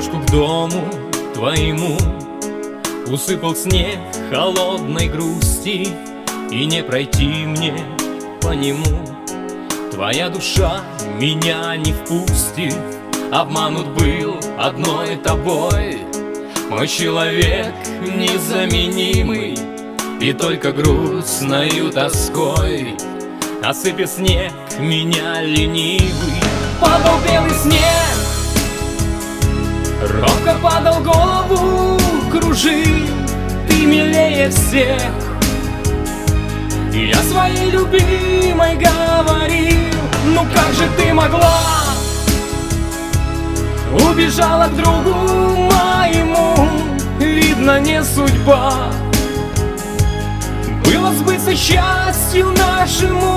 дорожку к дому твоему усыпал снег холодной грусти, и не пройти мне по нему. Твоя душа меня не впустит, обманут был одной тобой. Мой человек незаменимый, и только грустною тоской осыпет снег меня ленивый. Падал белый снег, робко падал, голову кружил. Ты милее всех, и я своей любимой говорил: ну как же ты могла? Убежала к другу моему, видно, не судьба. Было сбыться счастью нашему.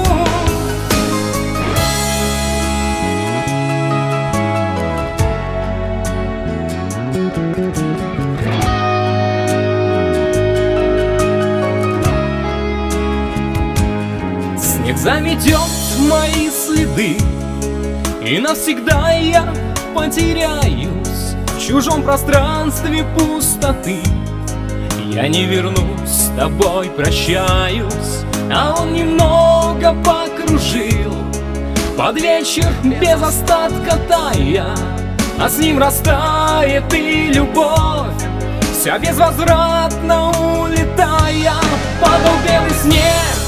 Снег заметет мои следы, и навсегда я потеряюсь в чужом пространстве пустоты. Я не вернусь, с тобой прощаюсь, а он немного покружил под вечер без остатка тая, а с ним растает и любовь, вся безвозвратно улетая. Падал белый снег,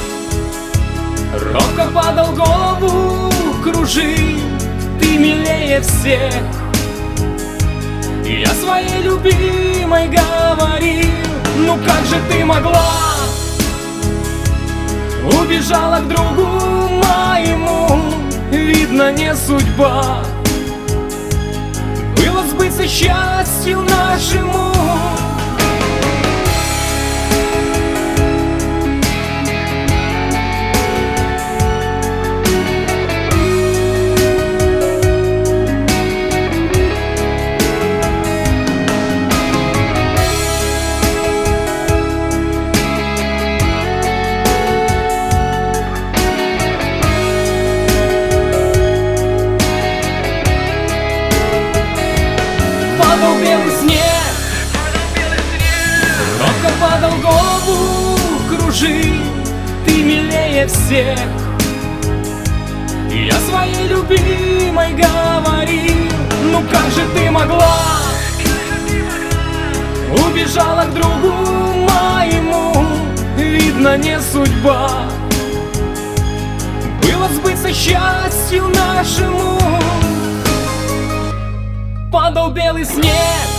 робко падал, голову кружил. Ты милее всех, и я своей любимой говорил: ну как же ты могла? Убежала к другу моему, видно, не судьба. Было сбыться счастью нашему. Падал белый снег, робко падал, голову кружил. Ты милее всех, и я своей любимой говорил: ну как же ты могла? Убежала к другу моему, видно, не судьба. Было сбыться счастью нашему. Падал белый снег,